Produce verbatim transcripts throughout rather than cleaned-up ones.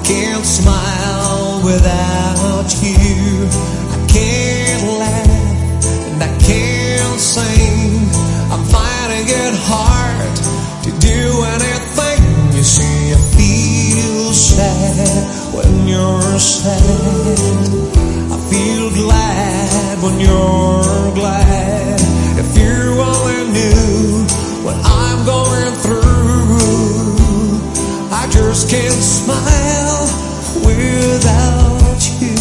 can't smile without you. I can't laugh and I can't sing. I'm finding it hard to do anything. You see, I feel sad when you're sad. I feel glad when you're glad. If you only knew what I'm going through, I just can't smile without you.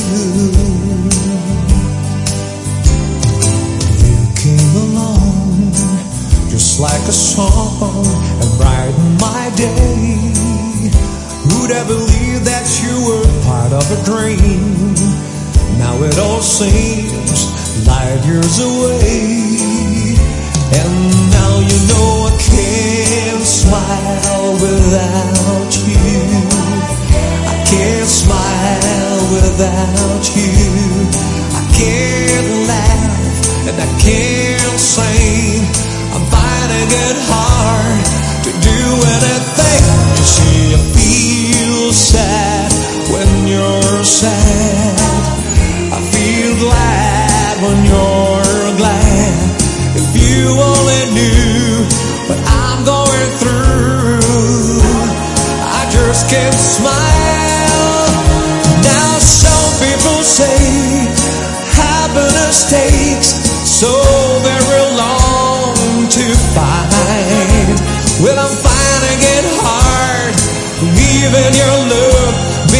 You came along just like a song and brightened my day. Who'd have believed that you were part of a dream? Now it all seems light years away. And now you know I can't smile without you. I can't smile without you. I can't laugh and I can't sing. I'm finding it hard to do anything. You see, I feel sad when you're sad. I feel glad when you're glad. If you only knew what I'm going through, I just can't smile. Now some people say happiness takes so very long to find. Well, I'm finding it hard, leaving your love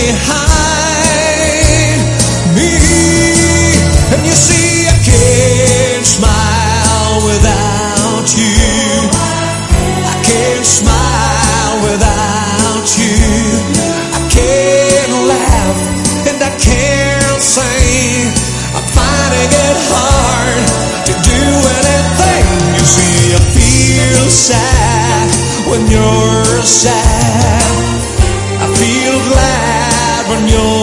behind me. And you see, I can't smile without you. I can't smile without you. I can't laugh and I can't sing. I'm finding it hard to do anything. You see, I feel sad when you're sad. I feel glad when you're